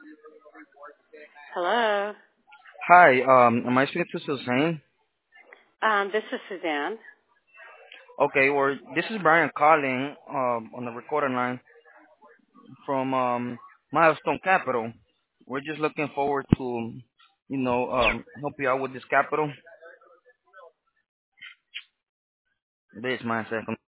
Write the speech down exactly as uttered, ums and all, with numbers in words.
Hello. Hi, um, am I speaking to Suzanne? Um, this is Suzanne. Okay, well, this is Brian calling um, on the recording line from um, Milestone Capital. We're just looking forward to, you know, um, help you out with this capital. This my second.